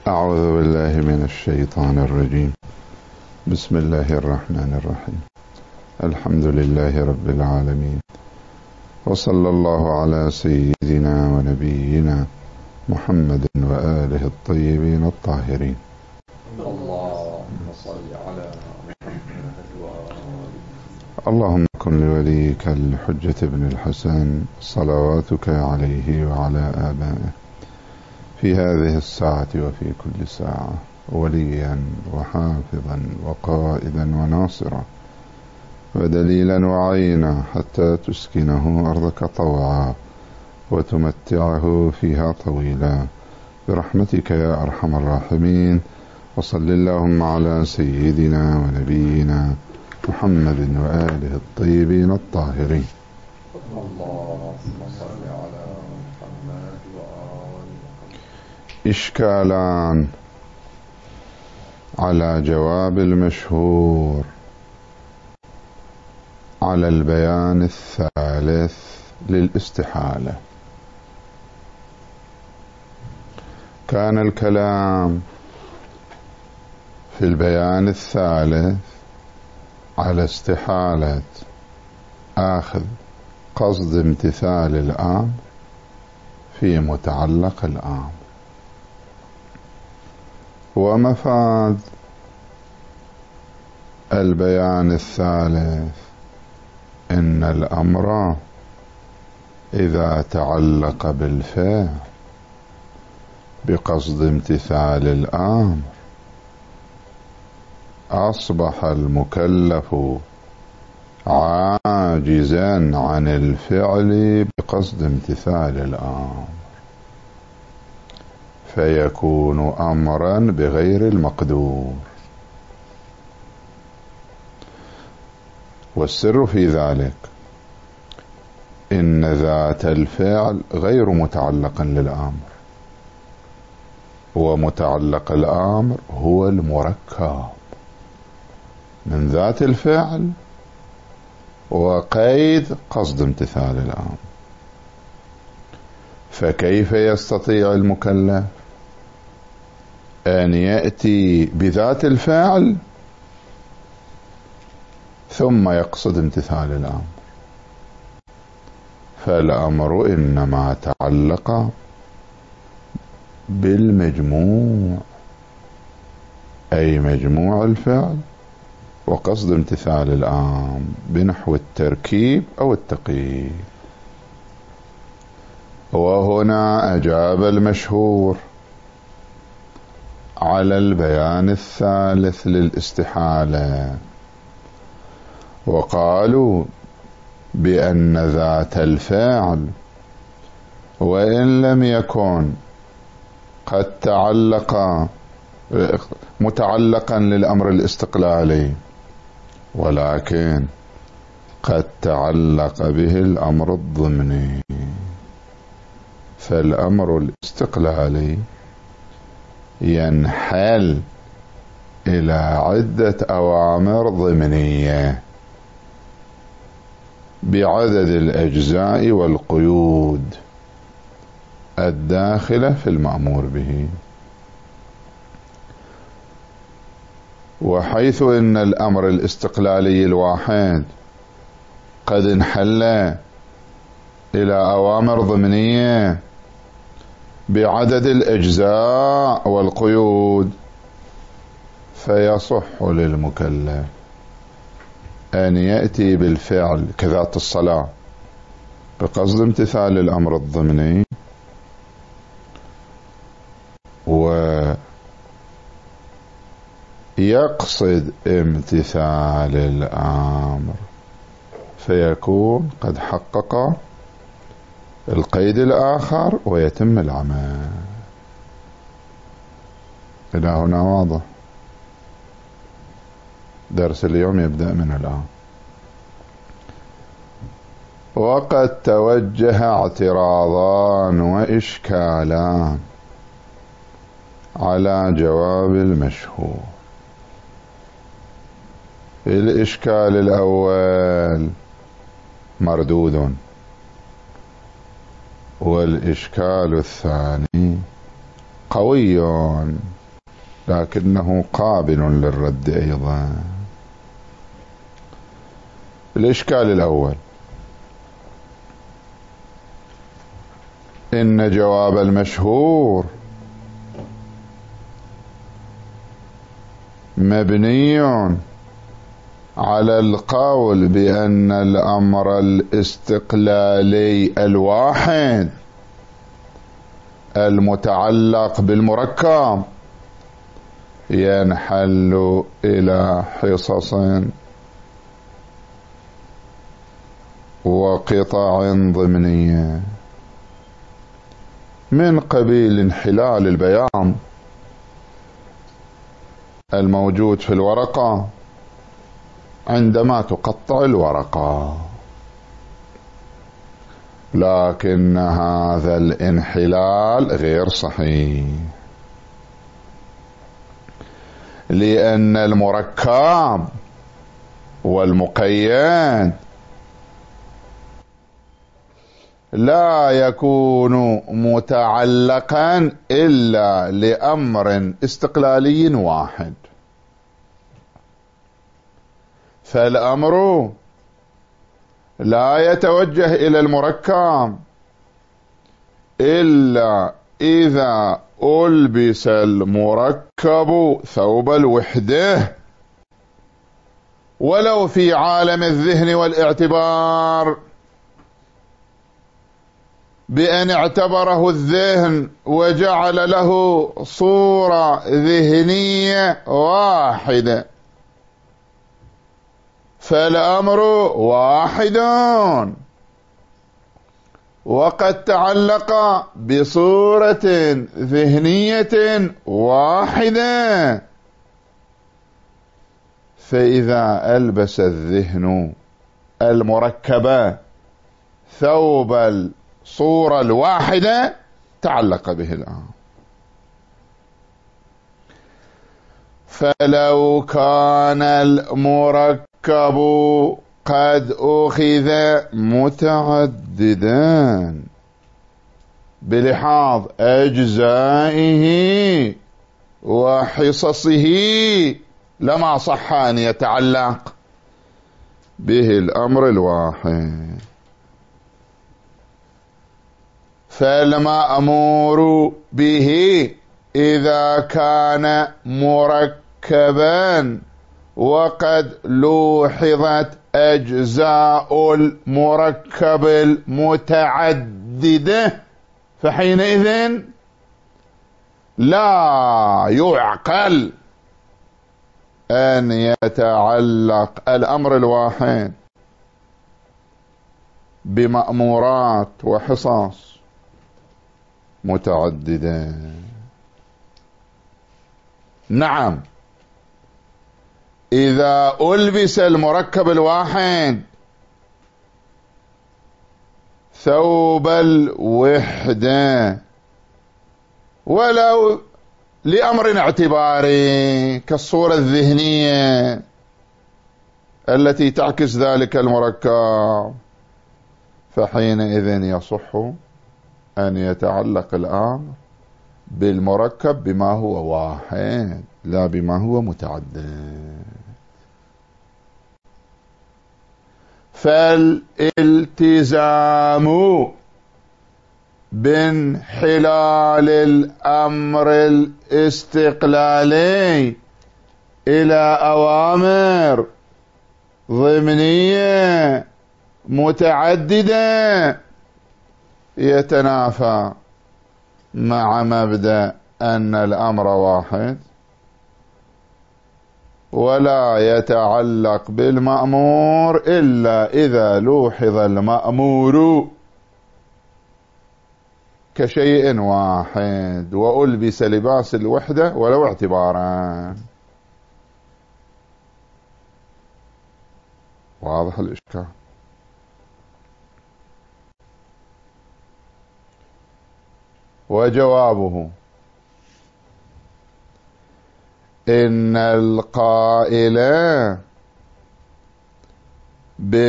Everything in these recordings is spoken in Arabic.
أعوذ بالله من الشيطان الرجيم. بسم الله الرحمن الرحيم. الحمد لله رب العالمين، وصلى الله على سيدنا ونبينا محمد وآله الطيبين الطاهرين. اللهم صل على محمد وآله. اللهم كن لوليك الحجة بن الحسن صلواتك عليه وعلى آبائه في هذه الساعة وفي كل ساعة وليا وحافظا وقائدا وناصرا ودليلا وعينا، حتى تسكنه أرضك طوعا وتمتعه فيها طويلا، برحمتك يا أرحم الراحمين. وصل اللهم على سيدنا ونبينا محمد وآله الطيبين الطاهرين. اللهم صل على محمد وآله. إشكالان على جواب المشهور على البيان الثالث للاستحالة. كان الكلام في البيان الثالث على استحالة آخذ قصد امتثال الأمر في متعلق الأمر، ومفاد البيان الثالث إن الأمر إذا تعلق بالفعل بقصد امتثال الأمر أصبح المكلف عاجزا عن الفعل بقصد امتثال الأمر، فيكون أمرا بغير المقدور. والسر في ذلك إن ذات الفعل غير متعلق للأمر، ومتعلق الأمر هو المركب من ذات الفعل وقيد قصد امتثال الأمر. فكيف يستطيع المكلف أن يأتي بذات الفعل ثم يقصد امتثال الأمر؟ فالأمر إنما تعلق بالمجموع، أي مجموع الفعل وقصد امتثال الأمر بنحو التركيب أو التقييد. وهنا أجاب المشهور على البيان الثالث للاستحالة، وقالوا بأن ذات الفعل وإن لم يكن قد تعلق متعلقا للأمر الاستقلالي، ولكن قد تعلق به الأمر الضمني، فالأمر الاستقلالي ينحل إلى عدة أوامر ضمنية بعدد الأجزاء والقيود الداخلة في المأمور به. وحيث إن الأمر الاستقلالي الواحد قد انحل إلى أوامر ضمنية بعدد الأجزاء والقيود، فيصح للمكلف أن يأتي بالفعل كذات الصلاة بقصد امتثال الأمر الضمني، ويقصد امتثال الأمر، فيكون قد حقق القيد الآخر ويتم العمل. إلى هنا واضح؟ درس اليوم يبدأ من الآن. وقد توجه اعتراضان وإشكالان على جواب المشهور. الإشكال الأول مردود، والإشكال الثاني قوي لكنه قابل للرد أيضا. الإشكال الأول: إن جواب المشهور مبني على القول بأن الأمر الاستقلالي الواحد المتعلق بالمركب ينحل إلى حصص وقطع ضمنية من قبيل انحلال البيان الموجود في الورقة عندما تقطع الورقة. لكن هذا الانحلال غير صحيح، لأن المركب والمقيد لا يكون متعلقا إلا لأمر استقلالي واحد، فالأمر لا يتوجه إلى المركب إلا إذا ألبس المركب ثوب الوحدة، ولو في عالم الذهن والاعتبار، بأن اعتبره الذهن وجعل له صورة ذهنية واحدة، فالأمر واحد وقد تعلق بصورة ذهنية واحدة. فإذا ألبس الذهن المركبة ثوب الصورة الواحدة تعلق به الأمر. فلو كان المركب قد أخذ متعددا بلحاظ أجزائه وحصصه لما صح أن يتعلق به الأمر الواحد. فالمأمور به إذا كان مركبا وقد لوحظت أجزاء المركب المتعددة، فحينئذ لا يعقل أن يتعلق الأمر الواحد بمأمورات وحصص متعددة. نعم، إذا ألبس المركب الواحد ثوب الوحدة ولو لأمر اعتباري كالصورة الذهنية التي تعكس ذلك المركب، فحينئذ يصح أن يتعلق الأمر بالمركب بما هو واحد لا بما هو متعدد. فالالتزام بانحلال الأمر الاستقلالي إلى أوامر ضمنية متعددة يتنافى مع مبدأ أن الأمر واحد، ولا يتعلق بالمأمور إلا إذا لوحظ المأمور كشيء واحد وألبس لباس الوحدة ولو اعتبارا. واضح الإشكال؟ وجوابه: إن القائل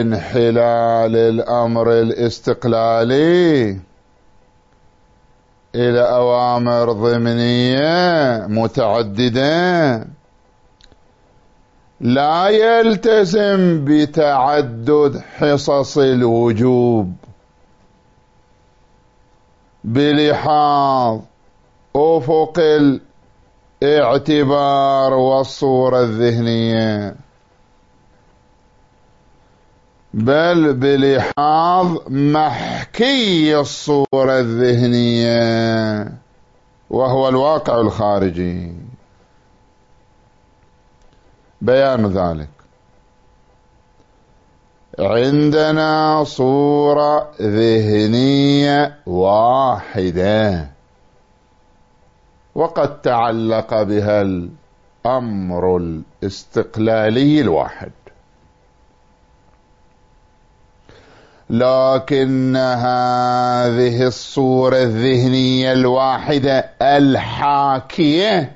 بانحلال الأمر الاستقلالي إلى أوامر ضمنية متعددة لا يلتزم بتعدد حصص الوجوب بلحاظ أفق الاعتبار والصورة الذهنية، بل بلحاظ محكي الصورة الذهنية وهو الواقع الخارجي. بيان ذلك: عندنا صورة ذهنية واحدة وقد تعلق بها الأمر الاستقلالي الواحد، لكن هذه الصورة الذهنية الواحدة الحاكية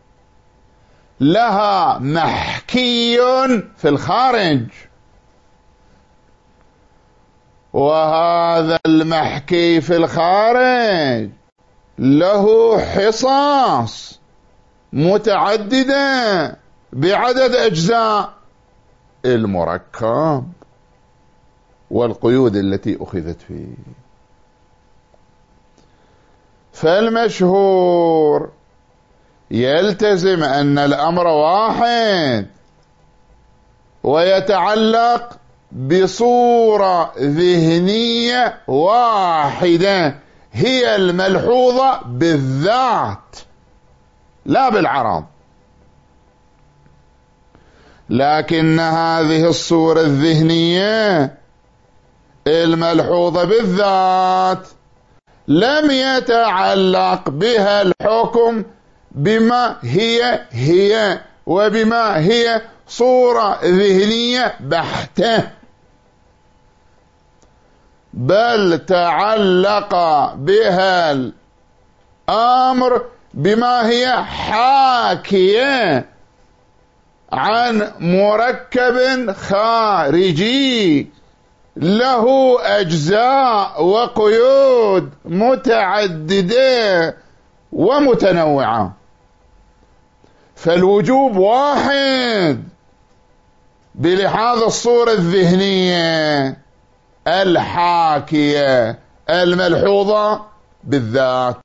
لها محكي في الخارج، وهذا المحكي في الخارج له حصص متعددة بعدد أجزاء المركب والقيود التي أخذت فيه. فالمشهور يلتزم أن الأمر واحد ويتعلق بصورة ذهنية واحدة هي الملحوظة بالذات لا بالعرض، لكن هذه الصورة الذهنية الملحوظة بالذات لم يتعلق بها الحكم بما هي وبما هي صورة ذهنية بحتة، بل تعلق بها الأمر بما هي حاكية عن مركب خارجي له أجزاء وقيود متعددة ومتنوعة. فالوجوب واحد بلحاظ الصورة الذهنية الحاكية الملحوظة بالذات،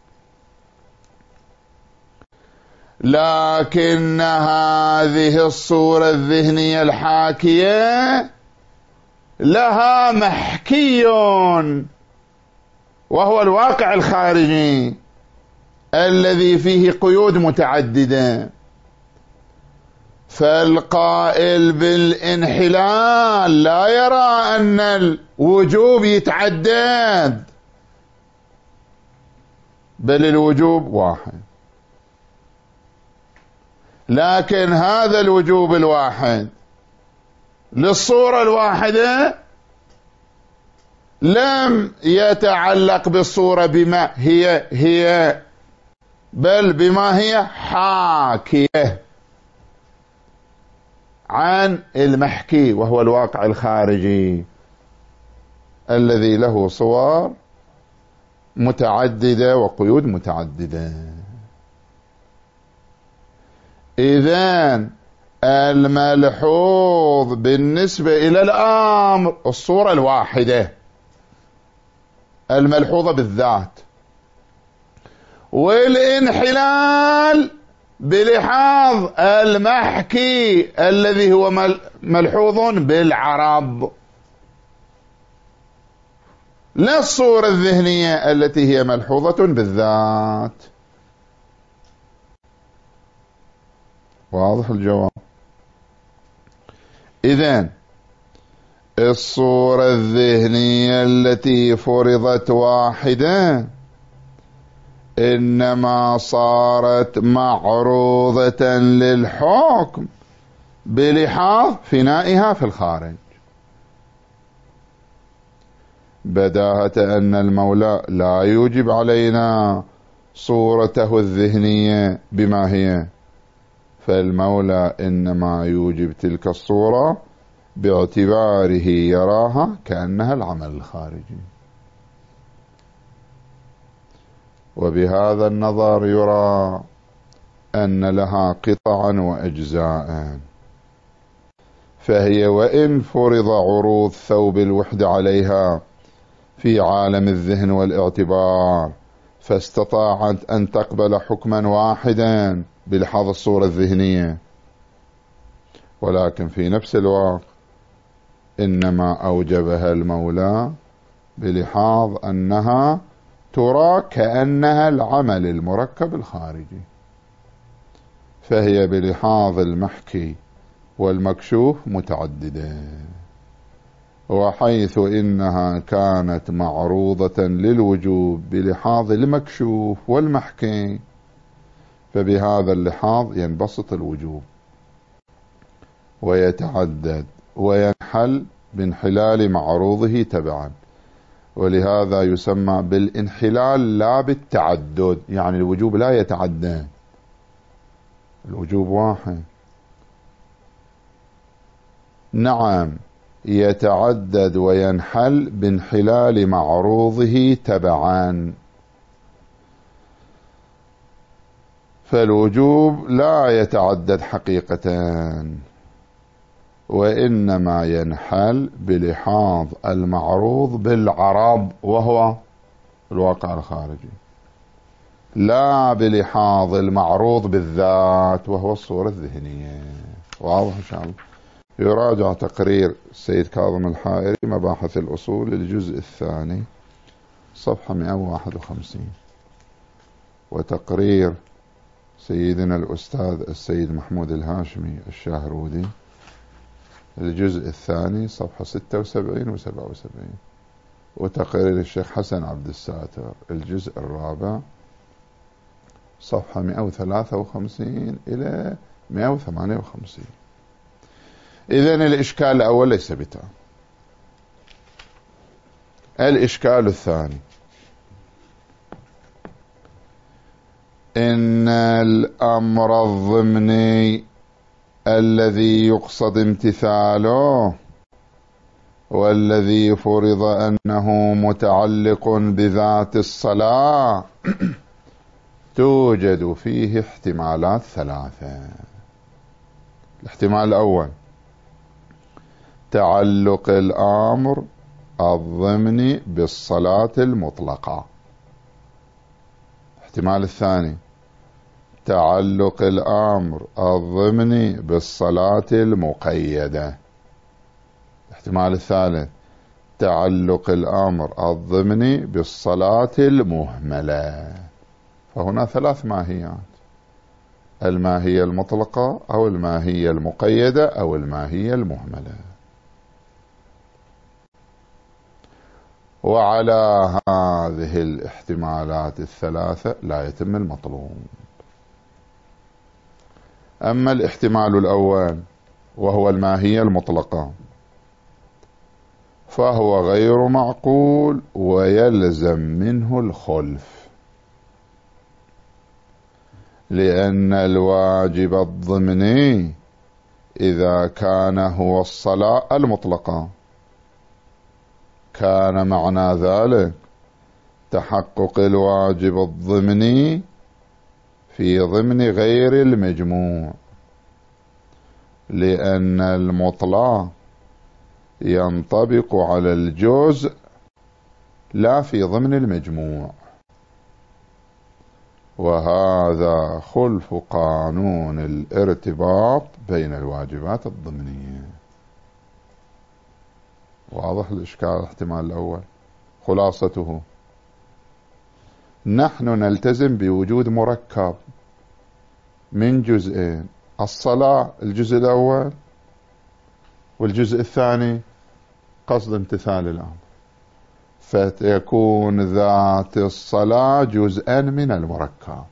لكن هذه الصورة الذهنية الحاكية لها محكي وهو الواقع الخارجي الذي فيه قيود متعددة. فالقائل بالانحلال لا يرى أن الوجوب يتعدد، بل الوجوب واحد، لكن هذا الوجوب الواحد للصورة الواحدة لم يتعلق بالصورة بما هي بل بما هي حاكية عن المحكي وهو الواقع الخارجي الذي له صور متعددة وقيود متعددة. إذن الملحوظ بالنسبة إلى الأمر الصورة الواحدة الملحوظة بالذات، والانحلال بلحاظ المحكي الذي هو ملحوظ بالعرض، لا الصورة الذهنية التي هي ملحوظة بالذات. واضح الجواب؟ إذن الصورة الذهنية التي فرضت واحدة إنما صارت معروضة للحكم بلحاظ فنائها في الخارج، بداهة أن المولى لا يوجب علينا صورته الذهنية بما هي، فالمولى إنما يوجب تلك الصورة باعتباره يراها كأنها العمل الخارجي. وبهذا النظر يرى أن لها قطعا وأجزاء، فهي وإن فرض عروض ثوب الوحدة عليها في عالم الذهن والاعتبار فاستطاعت أن تقبل حكما واحدا بلحاظ الصورة الذهنية، ولكن في نفس الوقت إنما أوجبها المولى بلحاظ أنها ترى كأنها العمل المركب الخارجي، فهي بلحاظ المحكي والمكشوف متعددة. وحيث إنها كانت معروضة للوجوب بلحاظ المكشوف والمحكي، فبهذا اللحاظ ينبسط الوجوب ويتعدد وينحل بانحلال معروضه تبعا، ولهذا يسمى بالانحلال لا بالتعدد، يعني الوجوب لا يتعدى، الوجوب واحد. نعم يتعدد وينحل بانحلال معروضه تبعا، فالوجوب لا يتعدد حقيقة، وإنما ينحل بلحاظ المعروض بالعرض وهو الواقع الخارجي، لا بلحاظ المعروض بالذات وهو الصورة الذهنية. واضح إن شاء الله؟ يراجع تقرير السيد كاظم الحائري مباحث الأصول الجزء الثاني صفحة 151، وتقرير سيدنا الأستاذ السيد محمود الهاشمي الشاهرودي الجزء الثاني صفحة 76 و 77، وتقرير الشيخ حسن عبد الساتر الجزء الرابع صفحة 153 إلى 158. إذن الإشكال الأول ليس بتام. الإشكال الثاني إن الأمر الضمني الذي يقصد امتثاله والذي فرض أنه متعلق بذات الصلاة توجد فيه احتمالات ثلاثة. الاحتمال الأول تعلق الأمر الضمني بالصلاة المطلقة. الاحتمال الثاني تعلق الأمر الضمني بالصلاة المقيدة. الاحتمال الثالث تعلق الأمر الضمني بالصلاة المهملة. فهنا ثلاث ماهيات: الماهية المطلقة أو الماهية المقيدة أو الماهية المهملة. وعلى هذه الاحتمالات الثلاثة لا يتم المطلوب. أما الاحتمال الأول وهو الماهية المطلقة فهو غير معقول ويلزم منه الخلف، لأن الواجب الضمني إذا كان هو الصلاة المطلقة كان معنى ذلك تحقق الواجب الضمني في ضمن غير المجموع، لأن المطلق ينطبق على الجزء لا في ضمن المجموع، وهذا خلف قانون الارتباط بين الواجبات الضمنية. واضح الإشكال؟ الاحتمال الأول خلاصته: نحن نلتزم بوجود مركب من جزئين: الصلاة الجزء الأول، والجزء الثاني قصد امتثال الأمر، فتكون ذات الصلاة جزءا من المركب.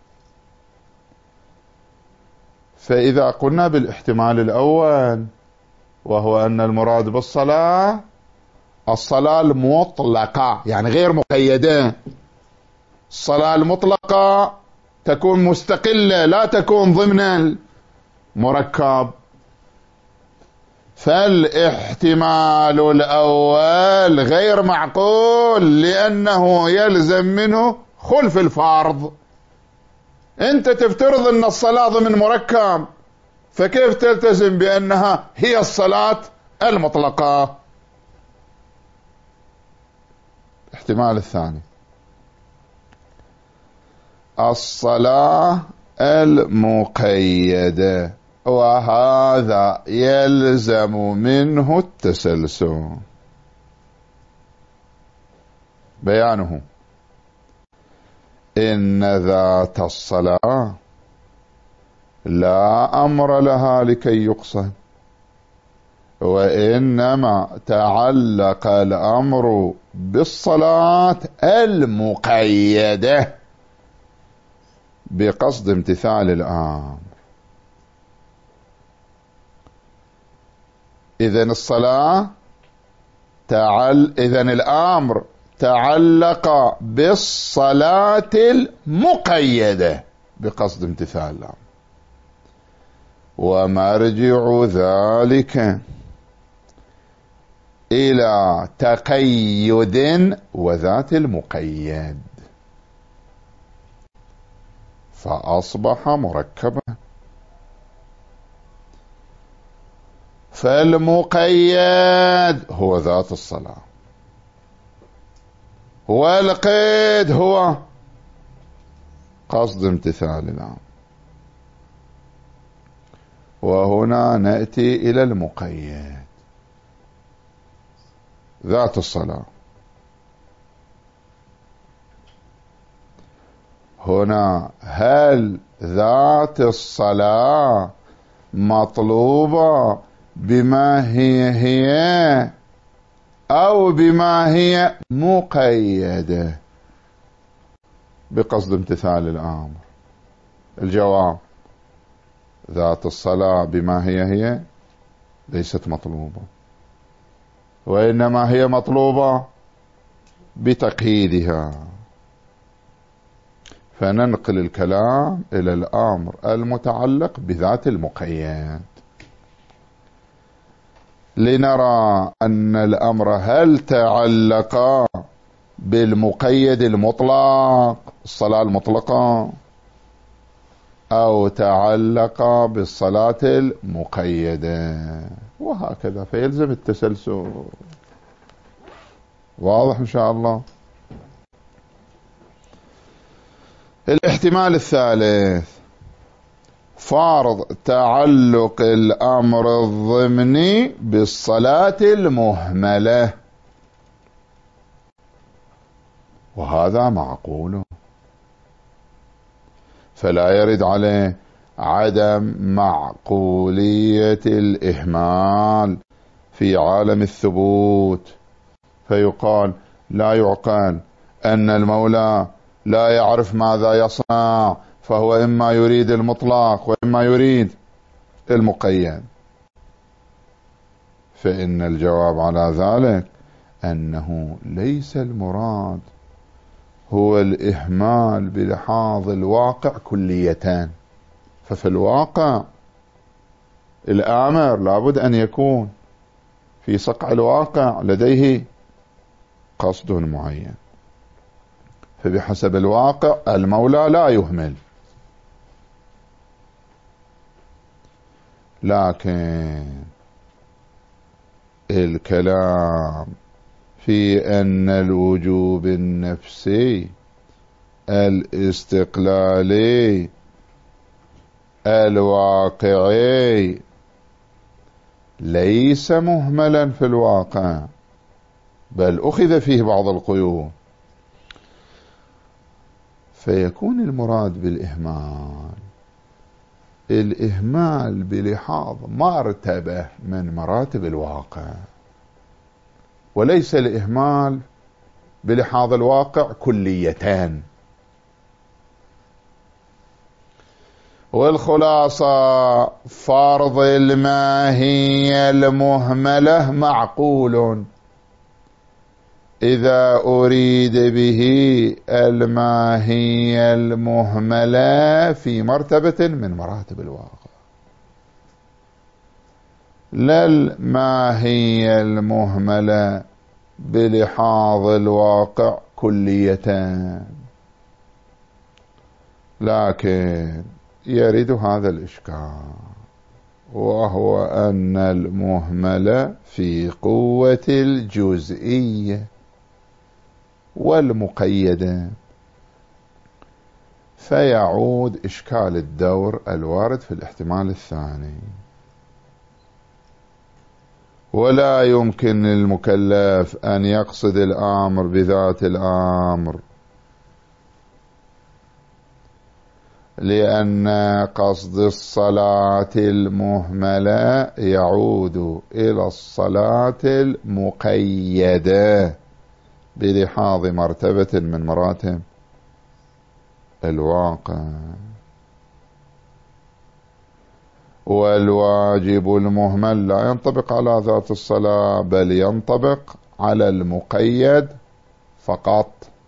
فإذا قلنا بالاحتمال الأول وهو أن المراد بالصلاة الصلاة المطلقة يعني غير مقيدة، الصلاة المطلقة تكون مستقلة لا تكون ضمن المركب، فالاحتمال الأول غير معقول لأنه يلزم منه خلف الفرض. أنت تفترض أن الصلاة ضمن مركب، فكيف تلتزم بأنها هي الصلاة المطلقة؟ الاحتمال الثاني، الصلاة المقيدة، وهذا يلزم منه التسلسل. بيانه: إن ذات الصلاة لا أمر لها لكي يقصد، وإنما تعلق الأمر بالصلاة المقيدة بقصد امتثال الأمر. إذن الصلاة إذن الأمر تعلق بالصلاة المقيدة بقصد امتثال الأمر، ومرجع ذلك إلى تقيد وذات المقيد، فأصبح مركبا. فالمقيد هو ذات الصلاة، والقيد هو قصد امتثال الأمر. وهنا نأتي إلى المقيد، ذات الصلاة. هنا هل ذات الصلاة مطلوبة بما هي أو بما هي مقيدة بقصد امتثال الأمر؟ الجواب: ذات الصلاة بما هي ليست مطلوبة، وإنما هي مطلوبة بتقييدها. فننقل الكلام إلى الأمر المتعلق بذات المقيد لنرى أن الأمر هل تعلق بالمقيد المطلق، الصلاة المطلقة، أو تعلق بالصلاة المقيدة، وهكذا. فيلزم التسلسل. واضح إن شاء الله؟ الاحتمال الثالث: فرض تعلق الأمر الضمني بالصلاة المهملة، وهذا معقول، فلا يرد عليه عدم معقولية الإهمال في عالم الثبوت، فيقال لا يعقل أن المولى لا يعرف ماذا يصنع، فهو إما يريد المطلق وإما يريد المقيد. فإن الجواب على ذلك أنه ليس المراد هو الإهمال بلحاظ الواقع كليتان. ففي الواقع الآمر لابد أن يكون في صقع الواقع لديه قصد معين، فبحسب الواقع المولى لا يهمل. لكن الكلام في أن الوجوب النفسي الاستقلالي الواقعي ليس مهملا في الواقع، بل أخذ فيه بعض القيود، فيكون المراد الإهمال بلحاظ مرتبة من مراتب الواقع، وليس الإهمال بلحاظ الواقع كليتان. والخلاصة: فرض الماهية المهملة معقول إذا أريد به الماهية المهملة في مرتبة من مراتب الواقع، لا الماهية المهملة بلحاظ الواقع كليتان. لكن يرد هذا الإشكال، وهو أن المهمل في قوة الجزئية والمقيدة، فيعود إشكال الدور الوارد في الاحتمال الثاني. ولا يمكن للمكلف أن يقصد الأمر بذات الأمر، لأن قصد الصلاة المهملة يعود إلى الصلاة المقيدة بلحاظ مرتبة من مراتب الواقع. والواجب المهمل لا ينطبق على ذات الصلاة، بل ينطبق على المقيد فقط.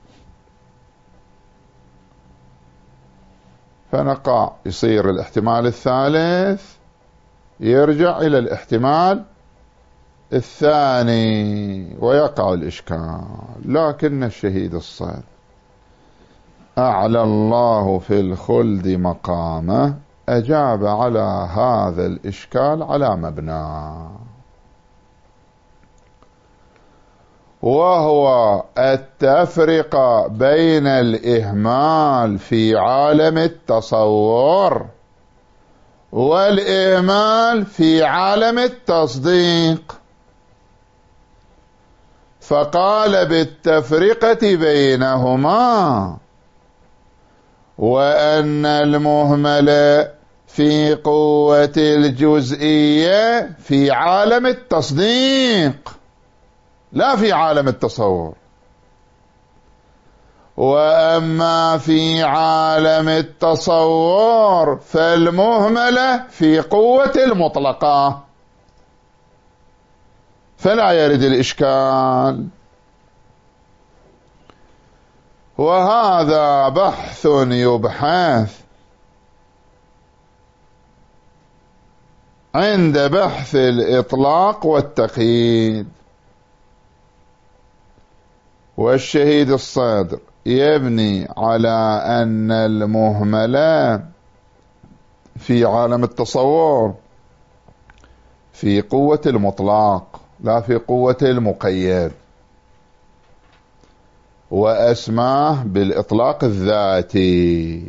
فنقع يصير الاحتمال الثالث يرجع إلى الاحتمال الثاني ويقع الإشكال. لكن الشهيد الصادق أعلى الله في الخلد مقامه أجاب على هذا الإشكال على مبناه، وهو التفرقة بين الإهمال في عالم التصور والإهمال في عالم التصديق. فقال بالتفرقة بينهما، وأن المهمل في قوة الجزئية في عالم التصديق لا في عالم التصور، وأما في عالم التصور فالمهملة في قوة المطلقة، فلا يرد الإشكال. وهذا بحث يبحث عند بحث الإطلاق والتقييد. والشهيد الصادر يبني على أن المهملة في عالم التصور في قوة المطلق لا في قوة المقيد، وأسماه بالإطلاق الذاتي.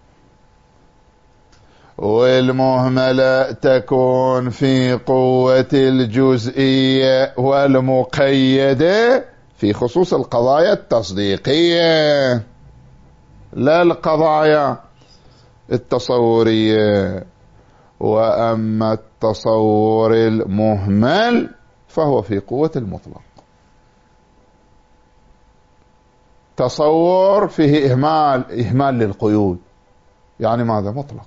والمهملة تكون في قوة الجزئية والمقيدة في خصوص القضايا التصديقية لا القضايا التصورية. وأما التصور المهمل فهو في قوة المطلق. تصور فيه إهمال للقيود، يعني ماذا؟ مطلق.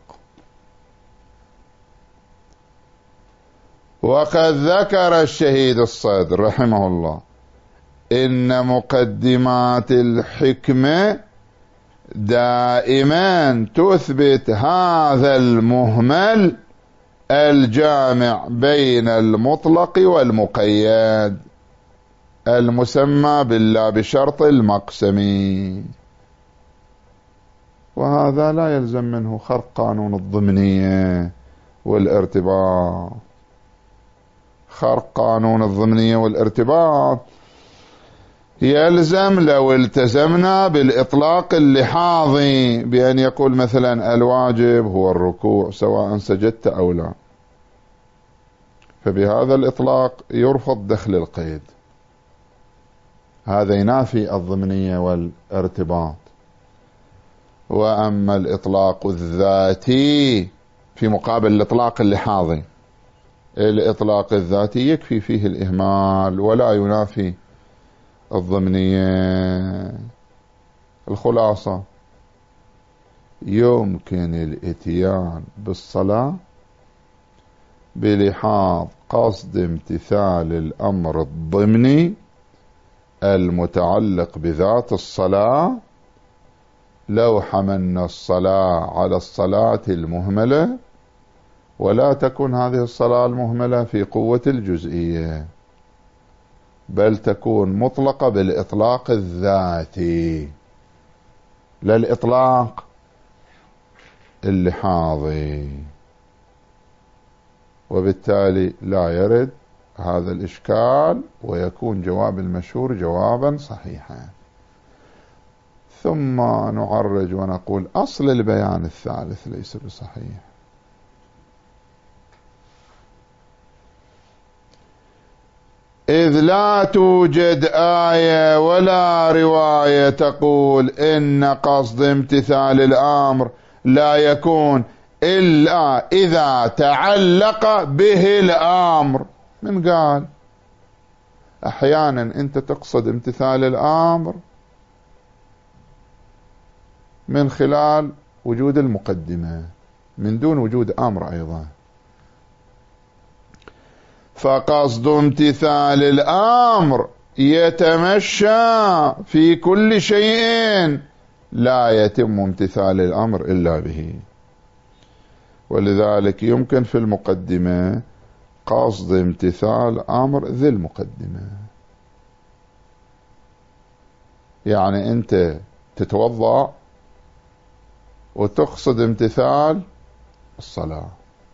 وقد ذكر الشهيد الصدر رحمه الله إن مقدمات الحكمة دائما تثبت هذا المهمل الجامع بين المطلق والمقيد المسمى بالله بشرط المقسمي. وهذا لا يلزم منه خرق قانون الضمنية والارتباط. خرق قانون الضمنية والارتباط يلزم لو التزمنا بالإطلاق اللحاظي بأن يقول مثلا الواجب هو الركوع سواء سجدت أو لا، فبهذا الإطلاق يرفض دخل القيد، هذا ينافي الضمنية والارتباط. وأما الإطلاق الذاتي في مقابل الإطلاق اللحاظي، الإطلاق الذاتي يكفي فيه الإهمال ولا ينافي الضمنية. الخلاصة يمكن الاتيان بالصلاة بلحاظ قصد امتثال الأمر الضمني المتعلق بذات الصلاة لو حملنا الصلاة على الصلاة المهملة، ولا تكون هذه الصلاة المهملة في قوة الجزئية، بل تكون مطلقة بالإطلاق الذاتي لا الإطلاق اللحاظي، وبالتالي لا يرد هذا الإشكال، ويكون جواب المشهور جوابا صحيحا. ثم نعرج ونقول أصل البيان الثالث ليس بصحيح، إذ لا توجد آية ولا رواية تقول إن قصد امتثال الأمر لا يكون إلا إذا تعلق به الأمر. من قال؟ أحيانا أنت تقصد امتثال الأمر من خلال وجود المقدمة من دون وجود أمر أيضا، فقصد امتثال الأمر يتمشى في كل شيء لا يتم امتثال الأمر إلا به. ولذلك يمكن في المقدمة قصد امتثال أمر ذي المقدمة، يعني أنت تتوضأ وتقصد امتثال الصلاة،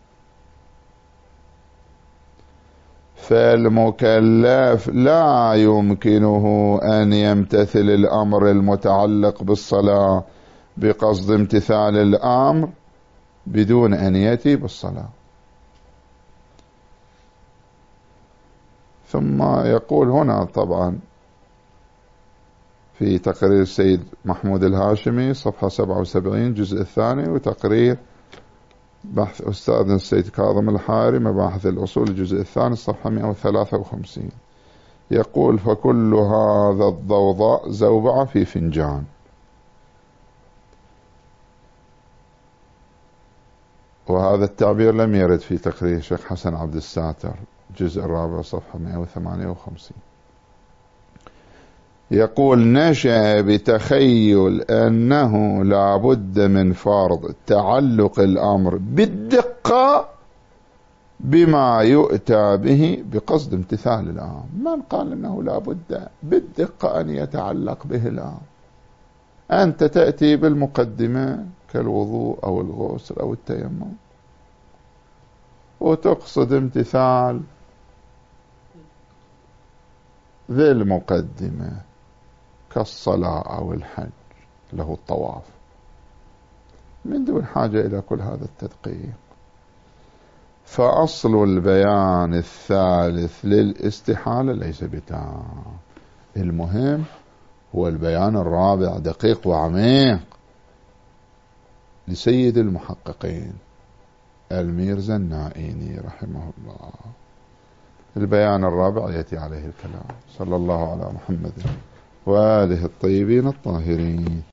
فالمكلف لا يمكنه أن يمتثل الأمر المتعلق بالصلاة بقصد امتثال الأمر بدون أن يأتي بالصلاة. ثم يقول هنا طبعا في تقرير السيد محمود الهاشمي صفحة 77 جزء الثاني، وتقرير بحث أستاذنا السيد كاظم الحاري مباحث الأصول الجزء الثاني صفحة 153، يقول فكل هذا الضوضاء زوبعة في فنجان. وهذا التعبير لم يرد في تقرير الشيخ حسن عبد الساتر الجزء الرابع صفحة 158. يقول نشأ بتخيل أنه لا بد من فرض تعلق الأمر بالدقة بما يؤتى به بقصد امتثال الأمر. من قال أنه لا بد بالدقة أن يتعلق به الأمر؟ أنت تأتي بالمقدمة كالوضوء أو الغسل أو التيمم وتقصد امتثال ذي المقدمة كالصلاة أو الحج له الطواف من دون حاجة إلى كل هذا التدقيق. فأصل البيان الثالث للاستحالة ليس بتام، المهم هو البيان الرابع دقيق وعميق لسيد المحققين الميرزا النائيني رحمه الله. البيان الرابع يأتي عليه الكلام. صلى الله على محمد وآله الطيبين الطاهرين.